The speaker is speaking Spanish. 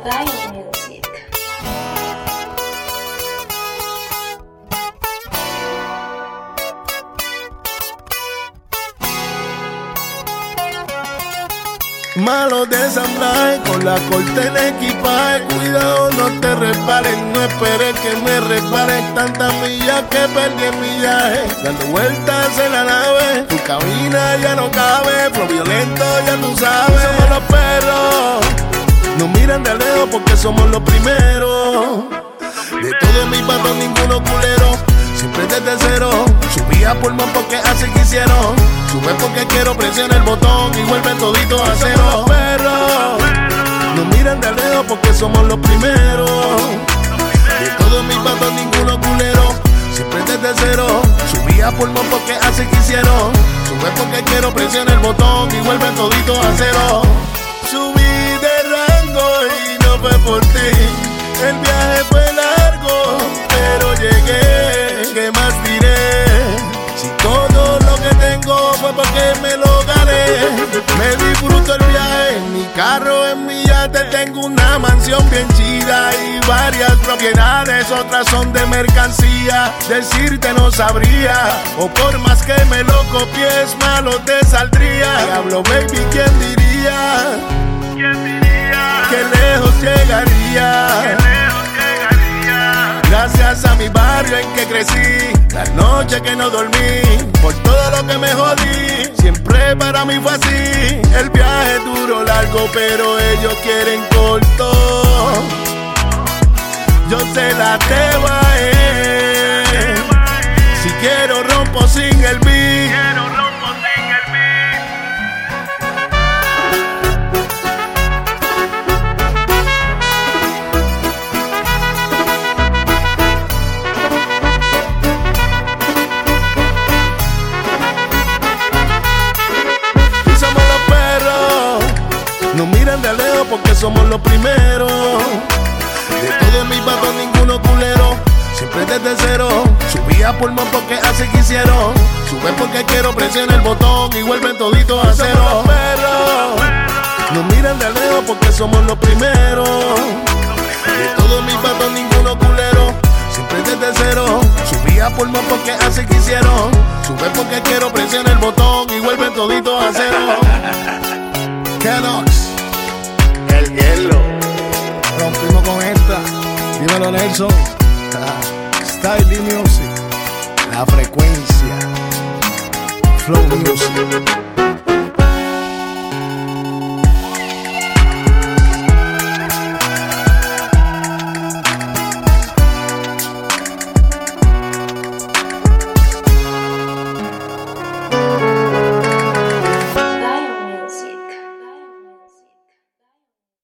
Zion Music. Malo de ensamblaje, con la corte en equipaje. Cuidado, no te resbales, no esperes que me resbales. Tantas millas que perdí en millaje, dando vueltas en la nave. Tu cabina ya no cabe, flow violento ya tú sabes. Somos los perros, nos miran de lejos porque somos los primeros. De todos mis patos ninguno culero, siempre desde cero. Subía por más porque así quisieron. Sube porque quiero, presiona el botón y vuelven toditos a cero. Somos los perros, nos miran de lejos porque somos los primeros. De todos mis patos ninguno culero, siempre desde cero. Subía por más porque así quisieron. Sube porque quiero, presiona el botón y vuelven toditos a cero. Subí de rango y no fue por ti. El viaje fue largo, pero llegué. ¿Qué más diré? Si todo lo que tengo fue porque me lo gané. Me disfruto el viaje, en mi carro, en mi yate. Tengo una mansión bien chida y varias propiedades. Otras son de mercancía, decirte no sabría. O por más que me lo copies, malo te saldría. Diablo baby, ¿quién diría? ¿Quién diría? Que lejos llegaría. Gracias a mi barrio en que crecí, la noche que no dormí, por todo lo que me jodí, siempre para mí fue así. El viaje duro, largo, pero ellos quieren corto. Yo se la debo a él. Si quiero rompo sin el beat. Nos miran de lejos porque somos los primeros. De todos mis patos ninguno culero, siempre desde cero. Subía por más porque así quisieron. Sube porque quiero, presiona el botón y vuelven toditos a cero. Somos los perros, nos miran de lejos porque somos los primeros. De todos mis patos ninguno culero, siempre desde cero. Subía por más porque así quisieron. Sube porque quiero, presiona el botón y vuelven toditos a cero. Kellogg's, el hielo. Rompimos con esta. Dímelo Nelson. Style Music. La frecuencia. Flow Music.